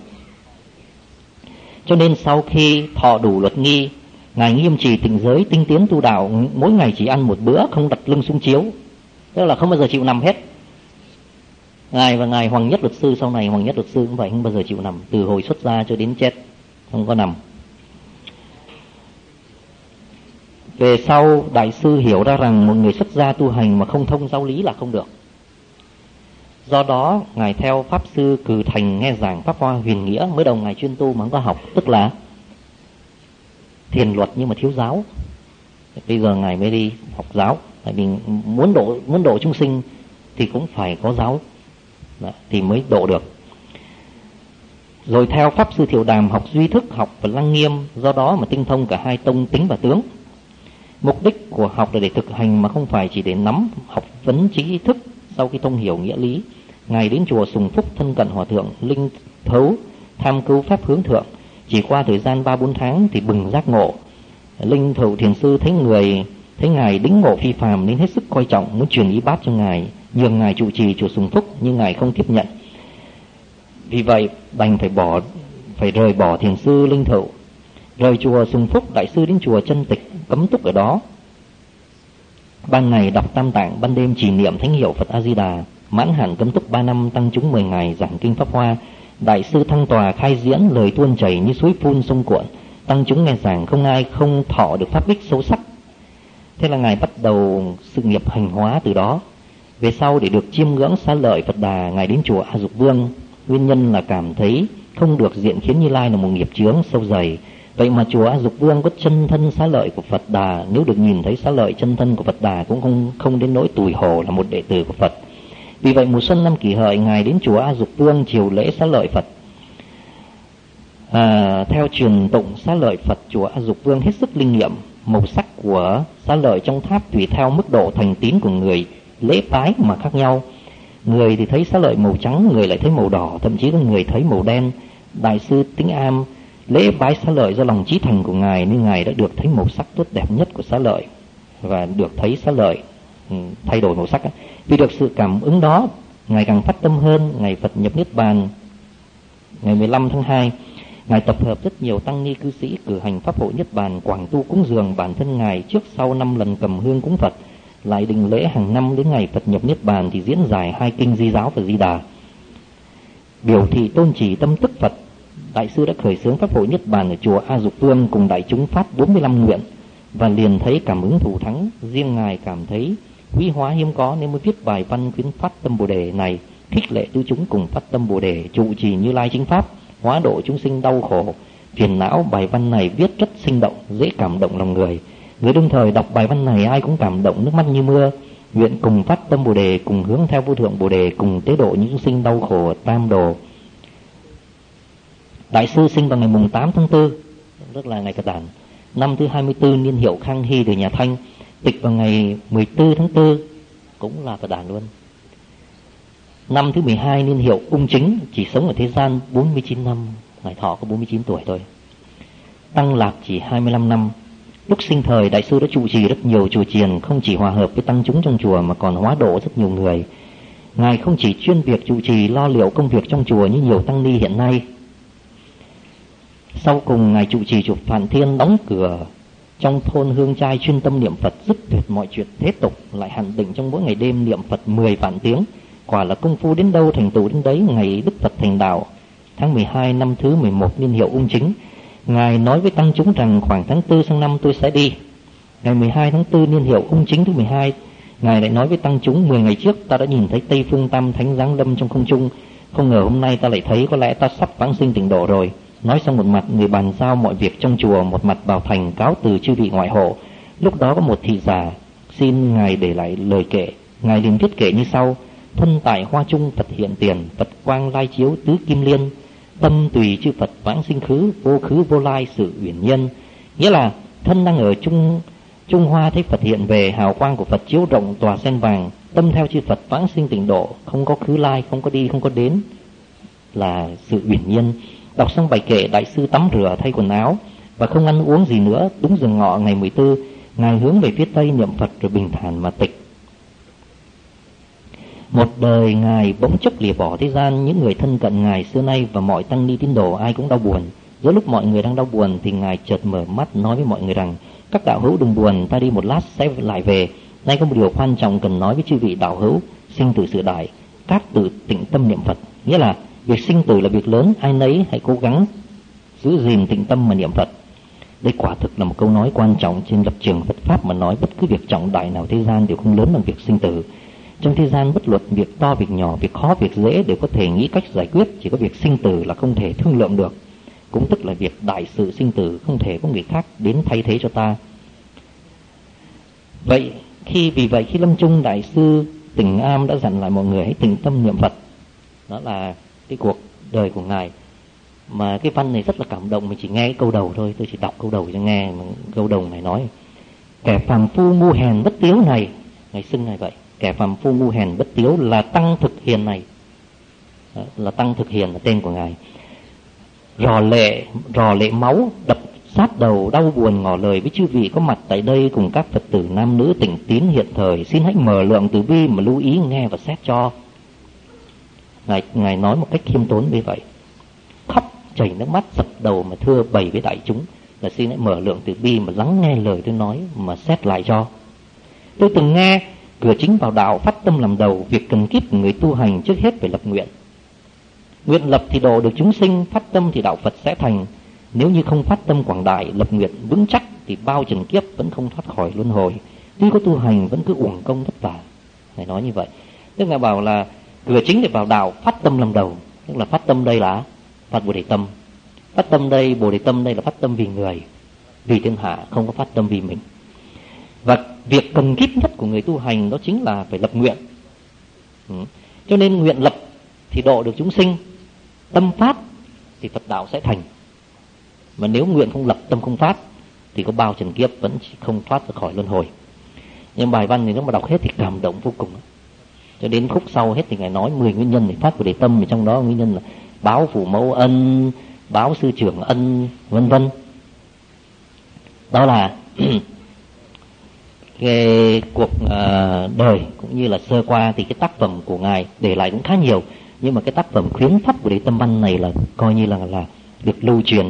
Cho nên sau khi thọ đủ luật nghi, Ngài nghiêm trì tịnh giới, tinh tiến tu đạo, mỗi ngày chỉ ăn một bữa, không đặt lưng xuống chiếu, tức là không bao giờ chịu nằm hết. Ngài và Ngài Hoàng Nhất Luật Sư, sau này Hoàng Nhất Luật Sư cũng vậy, không bao giờ chịu nằm, từ hồi xuất gia cho đến chết không có nằm. Về sau đại sư hiểu ra rằng một người xuất gia tu hành mà không thông giáo lý là không được. Do đó Ngài theo Pháp Sư Cừ Thành nghe giảng Pháp Hoa Huyền Nghĩa. Mới đầu Ngài chuyên tu mà không có học, tức là thiền luật nhưng mà thiếu giáo. Bây giờ Ngài mới đi học giáo, tại vì muốn độ muốn độ chúng sinh thì cũng phải có giáo. Đó, thì mới độ được. Rồi theo Pháp Sư Thiệu Đàm học duy thức, học và lăng nghiêm. Do đó mà tinh thông cả hai tông tính và tướng. Mục đích của học là để thực hành mà không phải chỉ để nắm học vấn trí thức. Sau khi thông hiểu nghĩa lý, Ngài đến chùa Sùng Phúc thân cận Hòa Thượng Linh Thấu, tham cứu pháp hướng thượng. Chỉ qua thời gian ba bốn tháng thì bừng giác ngộ. Linh Thấu thiền sư thấy người thấy Ngài đính ngộ phi phàm nên hết sức coi trọng, muốn truyền y bát cho Ngài, nhường Ngài trụ trì chùa Sùng Phúc, nhưng Ngài không tiếp nhận. Vì vậy đành phải bỏ phải rời bỏ thiền sư Linh Thấu. Rời chùa Sùng Phúc, đại sư đến chùa Chân Tịch cấm túc ở đó. Ban ngày đọc Tam Tạng, ban đêm trì niệm thánh hiệu Phật A Di Đà. Mãn hạn cấm túc ba năm, tăng chúng mười ngày giảng kinh Pháp Hoa. Đại sư thăng tòa khai diễn, lời tuôn chảy như suối phun sông cuộn. Tăng chúng nghe giảng không ai không thọ được pháp ích sâu sắc. Thế là Ngài bắt đầu sự nghiệp hành hóa từ đó. Về sau để được chiêm ngưỡng xá lợi Phật Đà, Ngài đến chùa A Dục Vương. Nguyên nhân là cảm thấy không được diện kiến Như Lai là một nghiệp chướng sâu dày. Vậy mà chùa A Dục Vương có chân thân xá lợi của Phật Đà, nếu được nhìn thấy xá lợi chân thân của Phật Đà cũng không không đến nỗi tủi hổ là một đệ tử của Phật. Vì vậy mùa xuân năm Kỷ Hợi, Ngài đến chùa A Dục Vương chiều lễ xá lợi Phật. À, theo truyền tụng xá lợi Phật chùa A Dục Vương hết sức linh nghiệm. Màu sắc của xá lợi trong tháp tùy theo mức độ thành tín của người lễ bái mà khác nhau. Người thì thấy xá lợi màu trắng, người lại thấy màu đỏ, thậm chí có người thấy màu đen. Đại sư Tĩnh Am lễ bái xá lợi do lòng chí thành của Ngài nên Ngài đã được thấy màu sắc tốt đẹp nhất của xá lợi và được thấy xá lợi thay đổi màu sắc. Vì được sự cảm ứng đó, Ngài càng phát tâm hơn. Ngày Phật nhập Niết Bàn ngày mười lăm tháng hai, Ngài tập hợp rất nhiều tăng ni cư sĩ cử hành pháp hội Niết Bàn, quảng tu cúng dường. Bản thân Ngài trước sau năm lần cầm hương cúng Phật. lại đình lễ hàng năm đến ngày Phật nhập Niết Bàn thì diễn giải hai kinh Di Giáo và Di Đà. Biểu thị tôn chỉ tâm tức Phật, Đại sư đã khởi xướng pháp hội Niết Bàn ở chùa A Dục Vương cùng đại chúng phát bốn mươi lăm nguyện, và liền thấy cảm ứng thù thắng. Riêng Ngài cảm thấy quý hóa hiếm có nên mới viết bài văn khuyến phát tâm Bồ Đề này, khích lệ tứ chúng cùng phát tâm Bồ Đề, trụ trì Như Lai chính pháp, hóa độ chúng sinh đau khổ phiền não. Bài văn này viết rất sinh động, dễ cảm động lòng người. Người đương thời đọc bài văn này ai cũng cảm động nước mắt như mưa, nguyện cùng phát tâm Bồ Đề, cùng hướng theo vô thượng Bồ Đề, cùng tế độ những chúng sinh đau khổ tam đồ. Đại sư sinh vào ngày mùng tám tháng tư, tức là ngày Phật đản, năm thứ hai mươi tư, niên hiệu Khang Hy, đời nhà Thanh. Tịch vào ngày mười bốn tháng tư, cũng là Phật đản luôn. Năm thứ mười hai, niên hiệu Ung Chính, chỉ sống ở thế gian bốn mươi chín năm, ngày thọ có bốn mươi chín tuổi thôi. Tăng lạc chỉ hai mươi lăm năm. Lúc sinh thời, đại sư đã trụ trì rất nhiều chùa chiền, không chỉ hòa hợp với tăng chúng trong chùa mà còn hóa độ rất nhiều người. Ngài không chỉ chuyên việc trụ trì lo liệu công việc trong chùa như nhiều tăng ni hiện nay. Sau cùng, Ngài trụ trì chùa Phạn Thiên, đóng cửa trong thôn hương trai, chuyên tâm niệm Phật, dứt tuyệt mọi chuyện thế tục, lại hạn định trong mỗi ngày đêm niệm Phật mười vạn tiếng. Quả là công phu đến đâu thành tựu đến đấy. Ngày Đức Phật thành đạo, tháng mười hai năm thứ mười một, niên hiệu Ung Chính, Ngài nói với tăng chúng rằng khoảng tháng tư sang năm tôi sẽ đi. Ngày mười hai tháng tư, niên hiệu Ung Chính thứ mười hai, Ngài lại nói với tăng chúng: mười ngày trước ta đã nhìn thấy Tây Phương Tam Thánh giáng lâm trong không trung, không ngờ hôm nay ta lại thấy, có lẽ ta sắp vãng sinh tịnh độ rồi. Nói xong, một mặt người bàn giao mọi việc trong chùa, một mặt vào thành cáo từ chư vị ngoại hộ. Lúc đó có một thị giả xin Ngài để lại lời kệ. Ngài liền viết kệ như sau: thân tại hoa trung Phật hiện tiền, Phật quang lai chiếu tứ kim liên, tâm tùy chư Phật vãng sinh khứ, vô khứ vô lai sự uyển nhân. Nghĩa là thân đang ở trung trung hoa, thấy Phật hiện về, hào quang của Phật chiếu rộng tòa sen vàng, tâm theo chư Phật vãng sinh tịnh độ, không có khứ lai, không có đi, không có đến, là sự uyển nhân. Đọc xong bài kệ, đại sư tắm rửa thay quần áo và không ăn uống gì nữa. Đúng giờ ngọ ngày mười tư, Ngài hướng về phía tây niệm Phật rồi bình thản mà tịch. Một đời Ngài bỗng chốc lìa bỏ thế gian. Những người thân cận Ngài xưa nay và mọi tăng ni tín đồ ai cũng đau buồn. Giữa lúc mọi người đang đau buồn thì Ngài chợt mở mắt nói với mọi người rằng: các đạo hữu đừng buồn, ta đi một lát sẽ lại về. Nay có một điều quan trọng cần nói với chư vị đạo hữu: sinh tử sự đại, các tự tịnh tâm niệm Phật. Nghĩa là việc sinh tử là việc lớn, ai nấy hãy cố gắng giữ gìn tịnh tâm mà niệm Phật. Đây quả thực là một câu nói quan trọng. Trên lập trường Phật Pháp mà nói, bất cứ việc trọng đại nào thế gian đều không lớn bằng việc sinh tử. Trong thế gian bất luận việc to việc nhỏ, việc khó việc dễ đều có thể nghĩ cách giải quyết, chỉ có việc sinh tử là không thể thương lượng được. Cũng tức là việc đại sự sinh tử không thể có người khác đến thay thế cho ta. Vậy khi vì vậy khi lâm chung, đại sư Tỉnh Am đã dặn lại mọi người hãy tịnh tâm niệm Phật. Đó là cái cuộc đời của Ngài. Mà cái văn này rất là cảm động. Mình chỉ nghe cái câu đầu thôi, tôi chỉ đọc câu đầu cho nghe. Câu đầu này nói: kẻ phàm phu ngu hèn bất tiếu này, Ngài xưng Ngài vậy. Kẻ phàm phu ngu hèn bất tiếu là tăng thực hiền này. Đó, là tăng thực hiền là tên của Ngài. Rò lệ, rò lệ máu đập sát đầu, đau buồn ngỏ lời với chư vị có mặt tại đây cùng các Phật tử nam nữ tỉnh tín hiện thời: xin hãy mở lượng từ bi mà lưu ý nghe và xét cho. Ngài, Ngài nói một cách khiêm tốn như vậy, khóc chảy nước mắt dập đầu mà thưa bày với đại chúng là xin hãy mở lượng từ bi mà lắng nghe lời tôi nói mà xét lại cho. Tôi từng nghe cửa chính vào đạo phát tâm làm đầu, việc cần kiếp của người tu hành trước hết phải lập nguyện. Nguyện lập thì độ được chúng sinh, phát tâm thì đạo Phật sẽ thành. Nếu như không phát tâm quảng đại, lập nguyện vững chắc thì bao trần kiếp vẫn không thoát khỏi luân hồi. Tuy có tu hành vẫn cứ uổng công vất vả. Ngài nói như vậy. Tức Ngài bảo là cửa chính để vào đạo phát tâm làm đầu. Tức là phát tâm đây là phát Bồ Đề tâm. Phát tâm đây, Bồ Đề tâm đây là phát tâm vì người, vì thiên hạ, không có phát tâm vì mình. Và việc cần kiếp nhất của người tu hành đó chính là phải lập nguyện. Ừ. Cho nên nguyện lập thì độ được chúng sinh, tâm phát thì Phật đạo sẽ thành. Mà nếu nguyện không lập, tâm không phát thì có bao trần kiếp vẫn không thoát ra khỏi luân hồi. Nhưng bài văn thì nếu mà đọc hết thì cảm động vô cùng. Cho đến khúc sau hết thì Ngài nói mười nguyên nhân để phát Bồ Đề tâm, trong đó nguyên nhân là báo phụ mẫu ân, báo sư trưởng ân, vân vân. Đó là cái cuộc uh, đời cũng như là sơ qua thì cái tác phẩm của Ngài để lại cũng khá nhiều. Nhưng mà cái tác phẩm khuyến phát Bồ Đề tâm văn này là coi như là là được lưu truyền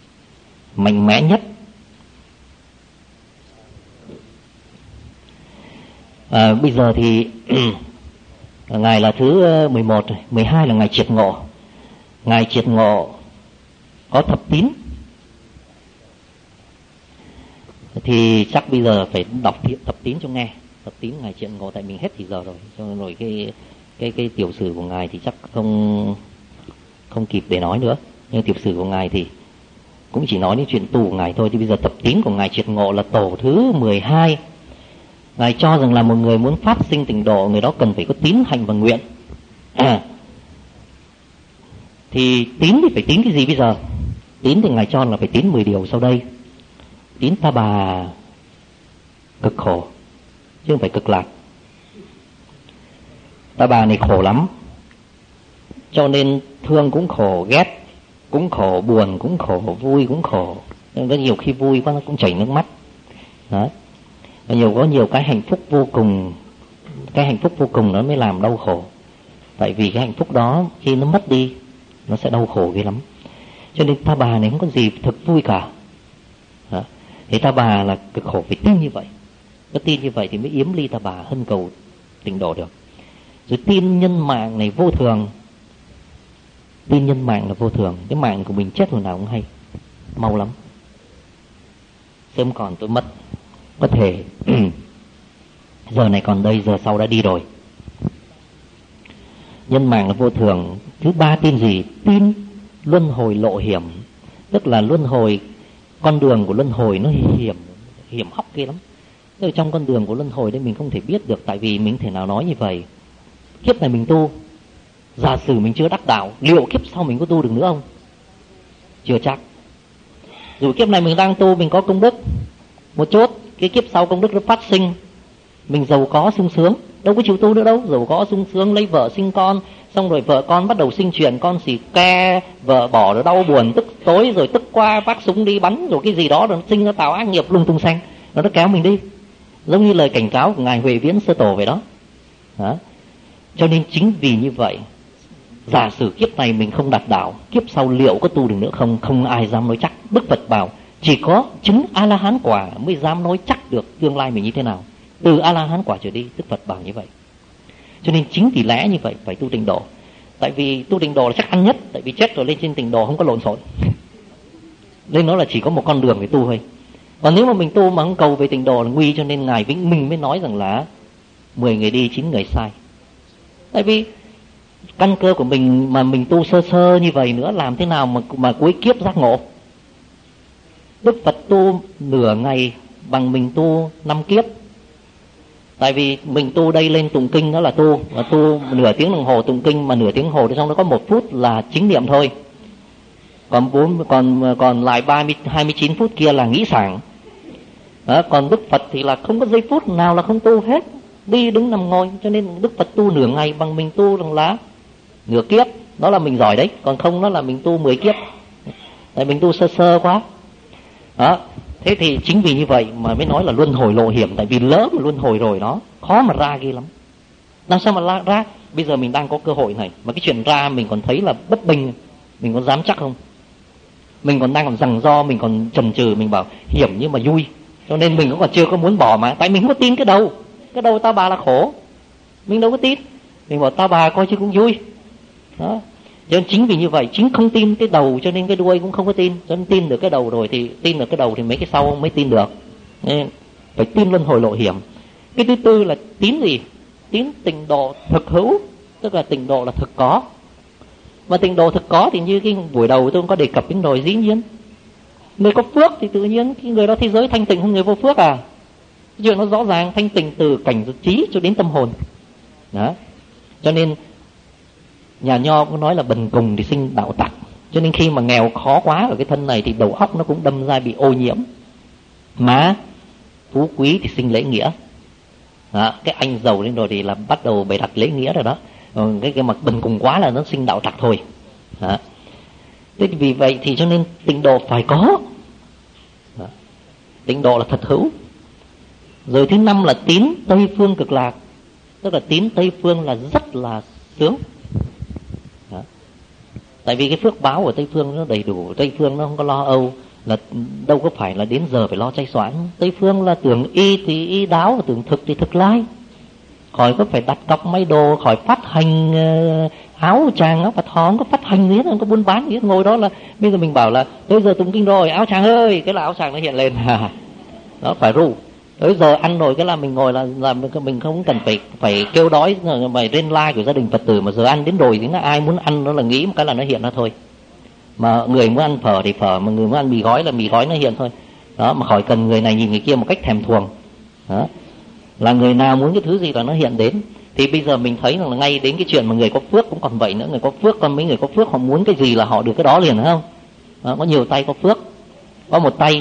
mạnh mẽ nhất. À, bây giờ thì ngày là thứ mười một, mười hai là ngày triệt ngộ. Ngày triệt ngộ có thập tín, thì chắc bây giờ phải đọc thập tín cho nghe. Thập tín ngày triệt ngộ, tại mình hết thì giờ rồi, cho nên rồi cái cái cái tiểu sử của ngài thì chắc không không kịp để nói nữa. Nhưng tiểu sử của ngài thì cũng chỉ nói đến chuyện tu của ngài thôi. Thì bây giờ thập tín của ngài triệt ngộ là tổ thứ mười hai. Ngài cho rằng là một người muốn phát sinh tịnh độ, người đó cần phải có tín, hành và nguyện. À, thì tín thì phải tín cái gì bây giờ? Tín thì ngài cho là phải tín mười điều sau đây. Tín ta bà cực khổ, chứ không phải cực lạc. Ta bà này khổ lắm, cho nên thương cũng khổ, ghét cũng khổ, buồn cũng khổ, vui cũng khổ. Nên có nhiều khi vui quá nó cũng chảy nước mắt. Đó. Và nhiều có nhiều cái hạnh phúc vô cùng, cái hạnh phúc vô cùng nó mới làm đau khổ. Tại vì cái hạnh phúc đó khi nó mất đi, nó sẽ đau khổ ghê lắm. Cho nên ta bà này không có gì thực vui cả. Đó. Thế ta bà là cực khổ, phải tin như vậy. Có tin như vậy thì mới yếm ly ta bà, hân cầu tịnh độ được. Rồi tin nhân mạng này vô thường. Tin nhân mạng là vô thường. Cái mạng của mình chết hồi nào cũng hay, mau lắm, sớm còn tôi mất. Có thể giờ này còn đây, giờ sau đã đi rồi. Nhân mạng là vô thường. Thứ ba tin gì? Tin luân hồi lộ hiểm. Tức là luân hồi, con đường của luân hồi nó hiểm, hiểm hóc ghê lắm. Tức là trong con đường của luân hồi đấy mình không thể biết được. Tại vì mình thể nào nói như vậy, kiếp này mình tu, giả sử mình chưa đắc đạo, liệu kiếp sau mình có tu được nữa không? Chưa chắc. Dù kiếp này mình đang tu, mình có công đức một chút, cái kiếp sau công đức nó phát sinh, mình giàu có sung sướng, đâu có chịu tu nữa đâu. Giàu có sung sướng, lấy vợ sinh con, xong rồi vợ con bắt đầu sinh chuyện, con xì ke, vợ bỏ rồi đau buồn, tức tối, rồi tức qua vác súng đi bắn, rồi cái gì đó, rồi nó sinh ra tạo ác nghiệp lung tung xanh, nó nó kéo mình đi. Giống như lời cảnh cáo của ngài Huệ Viễn Sơ Tổ vậy đó. Đó. Cho nên chính vì như vậy, giả sử kiếp này mình không đạt đạo, kiếp sau liệu có tu được nữa không? Không ai dám nói chắc. Đức Phật bảo chỉ có chứng A-la-hán quả mới dám nói chắc được tương lai mình như thế nào. Từ A-la-hán quả trở đi, Đức Phật bảo như vậy. Cho nên chính vì lẽ như vậy phải tu tịnh độ. Tại vì tu tịnh độ là chắc ăn nhất. Tại vì chết rồi lên trên tịnh độ không có lộn xộn, nên nó là chỉ có một con đường để tu thôi. Còn nếu mà mình tu mà không cầu về tịnh độ là nguy. Cho nên ngài Vĩnh Minh mới nói rằng là mười người đi, chín người sai. Tại vì căn cơ của mình mà mình tu sơ sơ như vậy nữa, làm thế nào mà mà cuối kiếp giác ngộ? Đức Phật tu nửa ngày bằng mình tu năm kiếp. Tại vì mình tu đây lên tụng kinh đó là tu, và tu nửa tiếng đồng hồ tụng kinh, mà nửa tiếng đồng hồ trong đó có một phút là chính niệm thôi. Còn bốn còn còn lại ba mươi hai mươi chín phút kia là nghĩ sảng. Đó, còn Đức Phật thì là không có giây phút nào là không tu hết, đi đứng nằm ngồi. Cho nên Đức Phật tu nửa ngày bằng mình tu rằng là nửa kiếp. Đó là mình giỏi đấy. Còn không đó là mình tu mười kiếp. Tại mình tu sơ sơ quá. Đó. Thế thì chính vì như vậy mà mới nói là luân hồi lộ hiểm. Tại vì lỡ mà luân hồi rồi nó khó mà ra ghê lắm. Làm sao mà ra, ra? Bây giờ mình đang có cơ hội này, mà cái chuyện ra mình còn thấy là bất bình, mình còn dám chắc không? Mình còn đang còn rằng do, mình còn chần chừ, mình bảo hiểm nhưng mà vui. Cho nên mình cũng còn chưa có muốn bỏ mà. Tại mình không có tin cái đầu. Cái đầu ta bà là khổ, mình đâu có tin. Mình bảo ta bà coi chứ cũng vui. Đó. Cho nên chính vì như vậy, chính không tin cái đầu cho nên cái đuôi cũng không có tin. Cho nên tin được cái đầu rồi thì tin được cái đầu thì mấy cái sau mới tin được. Nên phải tin luân hồi lộ hiểm. Cái thứ tư là tín gì? Tín tịnh độ thực hữu. Tức là tịnh độ là thực có. Mà tịnh độ thực có thì như cái buổi đầu tôi cũng có đề cập đến rồi, dĩ nhiên người có phước thì tự nhiên cái người đó thế giới thanh tịnh hơn người vô phước à? Chuyện nó rõ ràng, thanh tịnh từ cảnh trí cho đến tâm hồn. Đó. Cho nên nhà Nho cũng nói là bần cùng thì sinh đạo tặc. Cho nên khi mà nghèo khó quá ở cái thân này thì đầu óc nó cũng đâm ra bị ô nhiễm. Mà phú quý thì sinh lễ nghĩa. Đó. Cái anh giàu lên rồi thì là bắt đầu bày đặt lễ nghĩa rồi đó. Còn cái, cái mặt bần cùng quá là nó sinh đạo tặc thôi. Đó. Thế vì vậy thì cho nên tịnh độ phải có. Đó. Tịnh độ là thật hữu. Rồi thứ năm là tín Tây Phương Cực Lạc. Tức là tín Tây Phương là rất là sướng. Đó. Tại vì cái phước báo của Tây Phương nó đầy đủ. Tây Phương nó không có lo âu. Là đâu có phải là đến giờ phải lo chay xoán. Tây Phương là tưởng y thì y đáo, tưởng thực thì thực lai. khỏi có phải đặt cọc may đồ, khỏi phát hành uh, áo chàng áo bạch thỏ, không có phát hành gì hết, không có buôn bán gì hết. Ngồi đó là bây giờ mình bảo là tới giờ tụng kinh rồi, áo chàng ơi, cái là áo chàng nó hiện lên. Đó phải ru. Tới giờ ăn rồi cái là mình ngồi là là mình không cần phải phải kêu đói mày lên like của gia đình Phật tử, mà giờ ăn đến rồi thì nó ai muốn ăn nó là nghĩ một cái là nó hiện ra thôi. Mà người muốn ăn phở thì phở, mà người muốn ăn mì gói là mì gói nó hiện thôi. Đó, mà khỏi cần người này nhìn người kia một cách thèm thuồng. Đó, là người nào muốn cái thứ gì là nó hiện đến. Thì bây giờ mình thấy là ngay đến cái chuyện mà người có phước cũng còn vậy nữa. Người có phước, còn mấy người có phước họ muốn cái gì là họ được cái đó liền, phải không? Đó, có nhiều tay có phước. Có một tay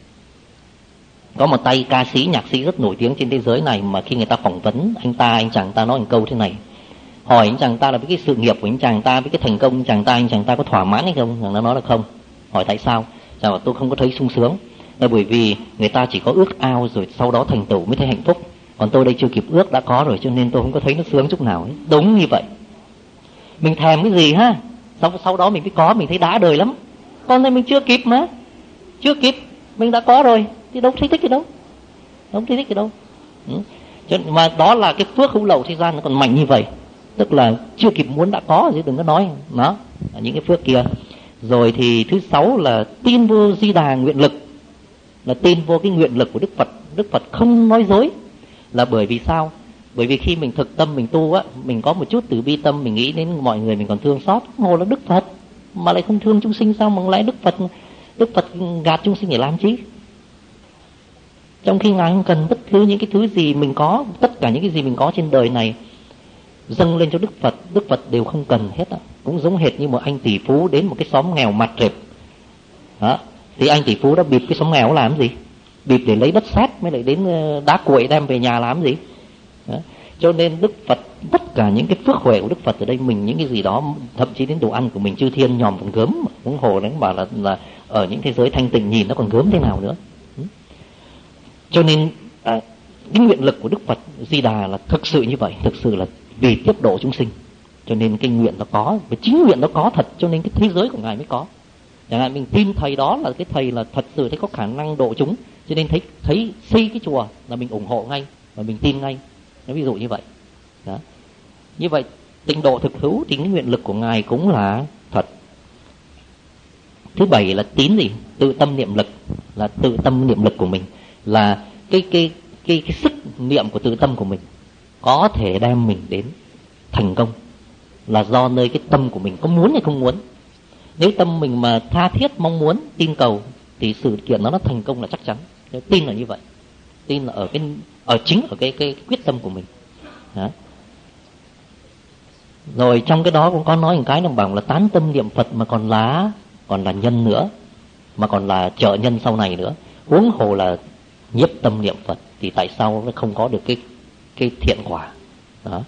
Có một tay ca sĩ, nhạc sĩ rất nổi tiếng trên thế giới này, mà khi người ta phỏng vấn anh ta, anh chàng ta nói một câu thế này. Hỏi anh chàng ta là với cái sự nghiệp của anh chàng ta, với cái thành công anh chàng ta, anh chàng ta có thỏa mãn hay không? Chàng ta nói là không. Hỏi tại sao? Chàng bảo tôi không có thấy sung sướng. Là bởi vì người ta chỉ có ước ao rồi sau đó thành tựu mới thấy hạnh phúc. Còn tôi đây chưa kịp ước đã có rồi, cho nên tôi không có thấy nó sướng chút nào ấy. Đúng như vậy. Mình thèm cái gì ha, sau, sau đó mình mới có, mình thấy đã đời lắm. Còn đây mình chưa kịp mà. Chưa kịp, mình đã có rồi thì đâu thấy thích cái đâu. Đâu thấy thích cái đâu. Ừ. Mà đó là cái phước hữu lậu thế gian nó còn mạnh như vậy. Tức là chưa kịp muốn đã có, chứ đừng có nói. Đó, những cái phước kia. Rồi thì thứ sáu là tin vô Di Đà nguyện lực. Là tin vô cái nguyện lực của Đức Phật. Đức Phật không nói dối. Là bởi vì sao? Bởi vì khi mình thực tâm mình tu á, mình có một chút từ bi tâm, mình nghĩ đến mọi người mình còn thương xót. Hồ là Đức Phật mà lại không thương chúng sinh, sao mà lại Đức Phật Đức Phật gạt chúng sinh để làm chi? Trong khi Ngài không cần bất cứ những cái thứ gì mình có, tất cả những cái gì mình có trên đời này dâng lên cho Đức Phật, Đức Phật đều không cần hết á. Cũng giống hệt như một anh tỷ phú đến một cái xóm nghèo mặt rệp. Đó, thì anh tỷ phú đã bịp cái xóm nghèo làm gì? Bịp để lấy đất sét mới lại đến đá cuội đem về nhà làm gì? Đó. Cho nên Đức Phật, tất cả những cái phước huệ của Đức Phật ở đây, mình những cái gì đó, thậm chí đến đồ ăn của mình chư thiên nhòm còn gớm, cũng hồ đánh bảo là là ở những thế giới thanh tịnh nhìn nó còn gớm thế nào nữa. Cho nên à, cái nguyện lực của Đức Phật Di Đà là thực sự như vậy, thực sự là vì tiếp độ chúng sinh. Cho nên cái nguyện nó có, và chính nguyện nó có thật, cho nên cái thế giới của Ngài mới có. Chẳng hạn mình tin thầy đó là cái thầy là thật sự thấy có khả năng độ chúng, cho nên thấy thấy xây cái chùa là mình ủng hộ ngay và mình tin ngay. Nó ví dụ như vậy. Đó. Như vậy tịnh độ thực hữu thì cái nguyện lực của Ngài cũng là thật. Thứ bảy là tín gì? Tự tâm niệm lực, là tự tâm niệm lực của mình, là cái cái cái cái sức niệm của tự tâm của mình có thể đem mình đến thành công, là do nơi cái tâm của mình có muốn hay không muốn. Nếu tâm mình mà tha thiết mong muốn, tin cầu thì sự kiện đó nó thành công là chắc chắn. Tin là như vậy. Tin là ở cái ở chính ở cái cái, cái quyết tâm của mình. Đó. Rồi trong cái đó cũng có nói một cái đồng bảo là tán tâm niệm Phật mà còn là còn là nhân nữa, mà còn là trợ nhân sau này nữa. Huống hồ là nhiếp tâm niệm Phật thì tại sao nó không có được cái cái thiện quả. Đó.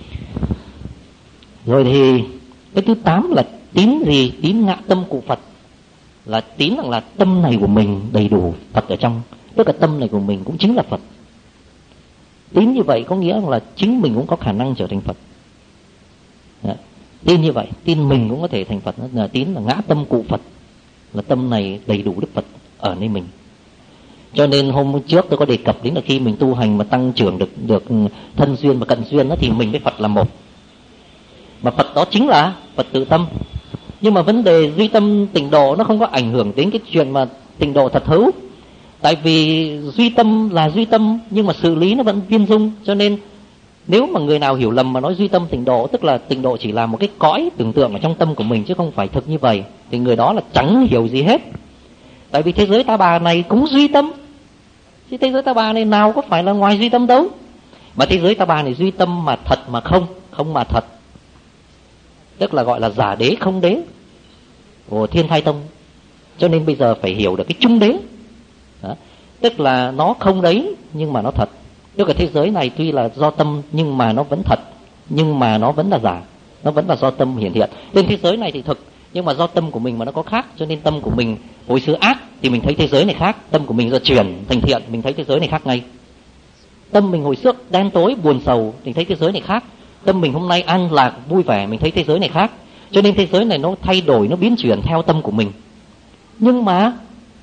Rồi thì cái thứ tám là tín gì? Tín ngã tâm cụ Phật, là tín rằng là tâm này của mình đầy đủ Phật ở trong, tức là tâm này của mình cũng chính là Phật. Tín như vậy có nghĩa là chính mình cũng có khả năng trở thành Phật. Đó. Tin như vậy, tin mình cũng có thể thành Phật. Là tín là ngã tâm cụ Phật, là tâm này đầy đủ Đức Phật ở nơi mình. Cho nên hôm trước tôi có đề cập đến là khi mình tu hành mà tăng trưởng được được thân duyên và cận duyên đó, thì mình với Phật là một. Mà Phật đó chính là Phật tự tâm. Nhưng mà vấn đề duy tâm tịnh độ nó không có ảnh hưởng đến cái chuyện mà tịnh độ thật hữu. Tại vì duy tâm là duy tâm, nhưng mà sự lý nó vẫn viên dung. Cho nên nếu mà người nào hiểu lầm mà nói duy tâm tịnh độ, tức là tịnh độ chỉ là một cái cõi tưởng tượng ở trong tâm của mình chứ không phải thực như vậy, thì người đó là chẳng hiểu gì hết. Tại vì thế giới ta bà này cũng duy tâm, chứ thế giới ta bà này nào có phải là ngoài duy tâm đâu. Mà thế giới ta bà này duy tâm mà thật mà không, không mà thật, tức là gọi là giả đế không đế của Thiên Thai Tông. Cho nên bây giờ phải hiểu được cái chung đế. Đó. Tức là nó không đấy nhưng mà nó thật. Tức là thế giới này tuy là do tâm nhưng mà nó vẫn thật, nhưng mà nó vẫn là giả, nó vẫn là do tâm hiển hiện. Nên thế giới này thì thực, nhưng mà do tâm của mình mà nó có khác. Cho nên tâm của mình hồi xưa ác thì mình thấy thế giới này khác, tâm của mình giờ chuyển thành thiện mình thấy thế giới này khác ngay. Tâm mình hồi trước đen tối buồn sầu thì thấy thế giới này khác, tâm mình hôm nay an lạc vui vẻ mình thấy thế giới này khác. Cho nên thế giới này nó thay đổi, nó biến chuyển theo tâm của mình. Nhưng mà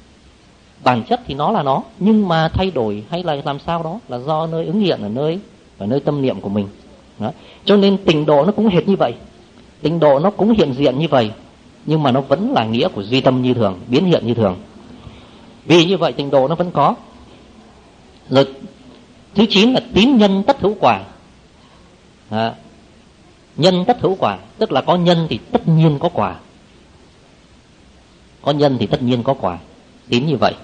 bản chất thì nó là nó, nhưng mà thay đổi hay là làm sao đó là do nơi ứng hiện ở nơi ở nơi tâm niệm của mình. Đó. Cho nên tịnh độ nó cũng hệt như vậy, tịnh độ nó cũng hiện diện như vậy, nhưng mà nó vẫn là nghĩa của duy tâm như thường, biến hiện như thường. Vì như vậy tịnh độ nó vẫn có. Rồi thứ chín là tín nhân tất hữu quả. Đó. Nhân tất hữu quả, tức là có nhân thì tất nhiên có quả. Có nhân thì tất nhiên có quả. Tín như vậy.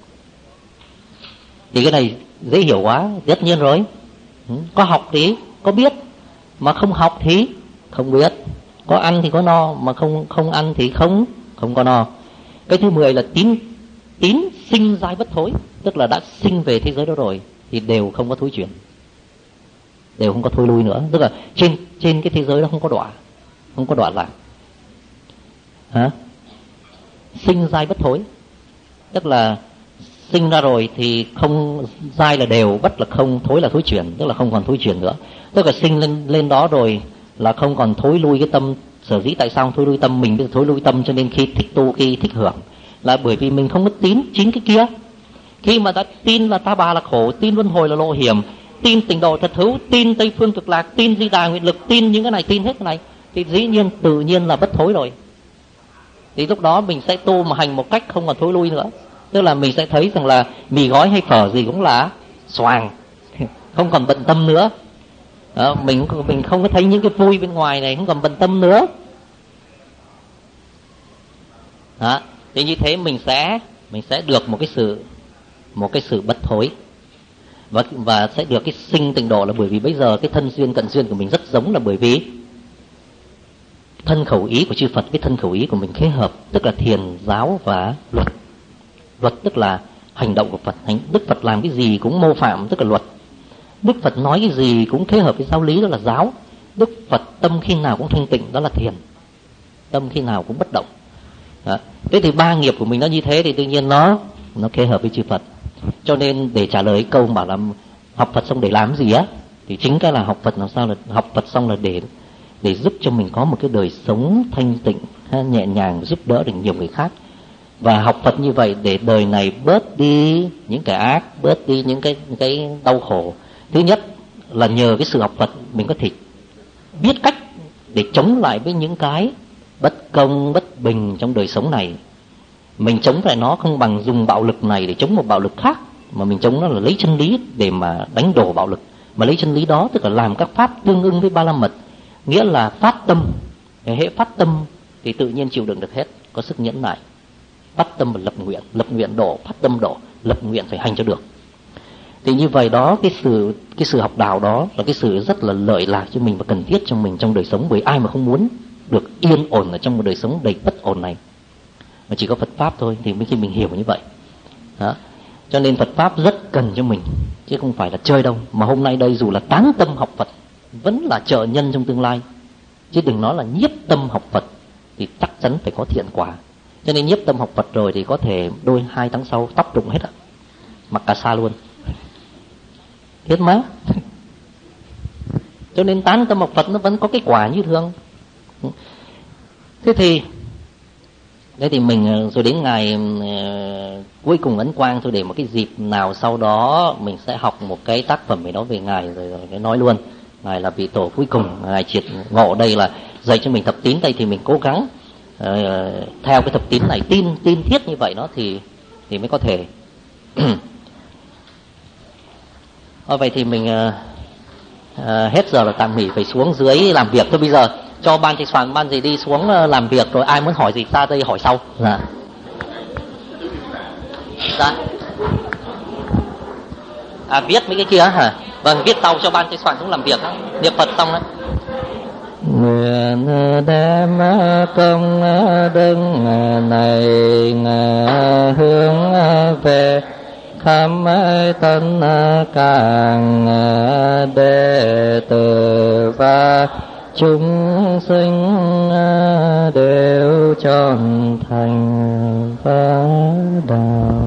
Thì cái này dễ hiểu quá, tất nhiên rồi. Có học thì có biết, mà không học thì không biết. Có ăn thì có no, mà không không ăn thì không không có no. Cái thứ mười là tín tín sinh giai bất thối, tức là đã sinh về thế giới đó rồi thì đều không có thối chuyển, đều không có thôi lui nữa. Tức là trên trên cái thế giới đó không có đọa, không có đọa lạc. Hả? Sinh giai bất thối, tức là sinh ra rồi thì không, giai là đều, bất là không, thối là thối chuyển, tức là không còn thối chuyển nữa. Tức là sinh lên lên đó rồi là không còn thối lui cái tâm. Sở dĩ tại sao thối lui tâm? Mình biết thối lui tâm cho nên khi thích tu, khi thích hưởng là bởi vì mình không có tín chính cái kia. Khi mà đã tin là ta bà là khổ, tin luân hồi là lộ hiểm, tin tịnh độ thật hữu, tin Tây Phương Cực Lạc, tin Di Đà Nguyện Lực, tin những cái này, tin hết cái này, thì dĩ nhiên tự nhiên là bất thối rồi. Thì lúc đó mình sẽ tu mà hành một cách không còn thối lui nữa. Tức là mình sẽ thấy rằng là mì gói hay phở gì cũng là xoàng, không còn bận tâm nữa. Đó, mình mình không có thấy những cái vui bên ngoài này, không còn bận tâm nữa. Đó, thì như thế mình sẽ mình sẽ được một cái sự một cái sự bất thối, và và sẽ được cái sinh tịnh độ, là bởi vì bây giờ cái thân duyên cận duyên của mình rất giống, là bởi vì thân khẩu ý của chư Phật với thân khẩu ý của mình khế hợp, tức là thiền giáo và luật. Luật tức là hành động của Phật. Hành, Đức Phật làm cái gì cũng mô phạm, tức là luật. Đức Phật nói cái gì cũng khế hợp với giáo lý, đó là giáo. Đức Phật tâm khi nào cũng thanh tịnh, đó là thiền. Tâm khi nào cũng bất động. Đó. Thế thì ba nghiệp của mình nó như thế thì tự nhiên nó nó khế hợp với chư Phật. Cho nên để trả lời câu bảo là học Phật xong để làm gì á, thì chính cái là học Phật làm sao là học Phật xong là để để giúp cho mình có một cái đời sống thanh tịnh, nhẹ nhàng, giúp đỡ được nhiều người khác. Và học Phật như vậy để đời này bớt đi những cái ác, bớt đi những cái những cái đau khổ. Thứ nhất là nhờ cái sự học Phật mình có thể biết cách để chống lại với những cái bất công, bất bình trong đời sống này. Mình chống lại nó không bằng dùng bạo lực này để chống một bạo lực khác, mà mình chống nó là lấy chân lý để mà đánh đổ bạo lực. Mà lấy chân lý đó tức là làm các pháp tương ưng với ba la mật, nghĩa là phát tâm. Hễ phát tâm thì tự nhiên chịu đựng được hết, có sức nhẫn nại. Phát tâm và lập nguyện, lập nguyện độ, phát tâm độ, lập nguyện phải hành cho được. Thì như vậy đó, cái sự cái sự học đạo đó là cái sự rất là lợi lạc cho mình và cần thiết cho mình trong đời sống. Bởi ai mà không muốn được yên ổn ở trong một đời sống đầy bất ổn này. Mà chỉ có Phật Pháp thôi thì mới khi mình hiểu như vậy. Đó. Cho nên Phật Pháp rất cần cho mình, chứ không phải là chơi đâu. Mà hôm nay đây dù là tán tâm học Phật vẫn là trợ nhân trong tương lai, chứ đừng nói là nhiếp tâm học Phật, thì chắc chắn phải có thiện quả. Cho nên nhiếp tâm học Phật rồi thì có thể đôi hai tháng sau tóc rụng hết á, mặc cà sa luôn, thiết má. Cho nên tán tâm học Phật nó vẫn có cái quả như thường. Thế thì Thế thì mình rồi đến ngày uh, cuối cùng ấn quang thôi, để một cái dịp nào sau đó mình sẽ học một cái tác phẩm gì đó về Ngài, rồi, rồi cái nói luôn. Ngài là vị tổ cuối cùng, Ngài triệt ngộ đây là dạy cho mình thập tín. Đây thì mình cố gắng uh, theo cái thập tín này, tin tin thiết như vậy đó thì thì mới có thể. Thôi vậy thì mình uh, uh, hết giờ là tạm nghỉ, phải xuống dưới làm việc thôi. Bây giờ cho ban thầy soạn ban gì đi xuống làm việc, rồi ai muốn hỏi gì ra đây hỏi sau. Dạ. Dạ. À viết mấy cái kia hả? Vâng, viết sau cho ban thầy soạn xuống làm việc đó. Niệm Phật xong đấy. Nguyện đem công đức này hướng về khắp tân càng đệ tử và chúng sinh đều trọn thành Phật đạo.